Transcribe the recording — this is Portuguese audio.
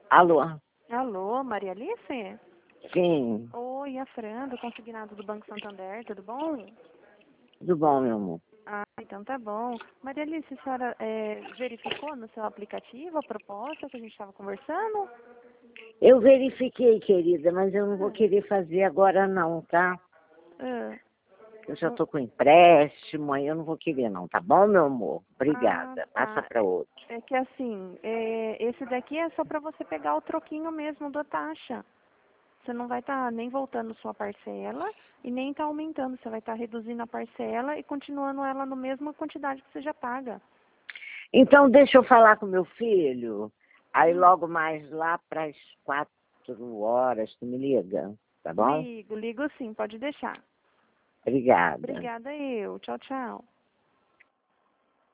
Alô? Alô, Maria Alice? Sim, Oi, a Fran, do consignado do Banco Santander, tudo bom? tudo bom, meu amor? Ah, então tá bom. Maria Alice, a senhora verificou no seu aplicativo a proposta que a gente estava conversando? Eu verifiquei, querida, mas eu não vou Ah, querer fazer agora não, tá? ah, Eu já não- tô com empréstimo, aí eu não vou querer não, tá bom, meu amor? ah, Obrigada. Passa tá. para outro. É que assim, esse daqui é só para você pegar o troquinho mesmo da taxa. Você não vai estar nem voltando sua parcela e nem tá aumentando. Você vai estar reduzindo a parcela e continuando ela na mesma quantidade que você já paga. Então, deixa eu falar com meu filho. Aí Hum. logo mais lá para as 4 horas, tu me liga, tá bom? Ligo sim, pode deixar. Obrigada. Obrigada eu. Tchau, tchau.